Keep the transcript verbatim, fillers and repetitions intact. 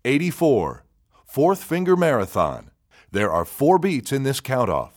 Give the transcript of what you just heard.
eighty-four. Fourth Finger Marathon. There are four beats in this count-off.